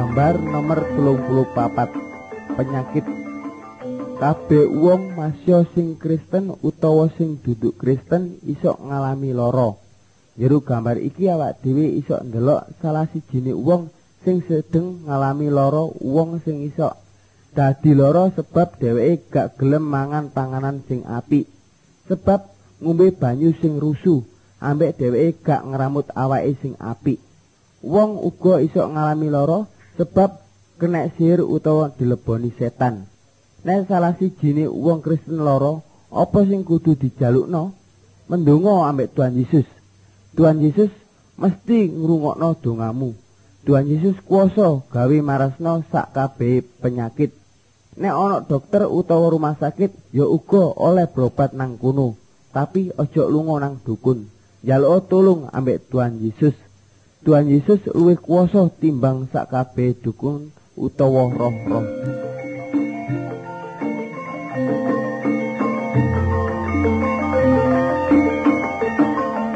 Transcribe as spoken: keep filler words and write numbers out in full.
Gambar nomor telung puluh papat. Penyakit. Kabeh wong masya sing Kristen utawa sing duduk Kristen iso ngalami lara. Jero gambar iki awak dhewe iso ndelok salah sijine wong sing sedeng ngalami lara, wong sing iso dadi lara sebab dheweke gak gelem mangan panganan sing apik. Sebab ngombe banyu sing rusuh, ambek dheweke gak ngramut awake sing apik. Wong uga iso ngalami lara sebab kena sihir utawa dileboni setan. Nek salah sijine wong Kristen lara, apa sing kudu dijalukno? Mendonga ambek Tuhan Yesus. Tuhan Yesus mesti ngrungokno dongamu. Tuhan Yesus kuwasa gawe marasno sak kabeh penyakit. Nek ana dokter utawa rumah sakit, ya uga oleh berobat nang kono. Tapi ojo lunga nang dukun. Njaluk tulung ambek Tuhan Yesus. Tuhan Yesus luwih kuwasa timbang sak kabeh dukun utawa roh-roh.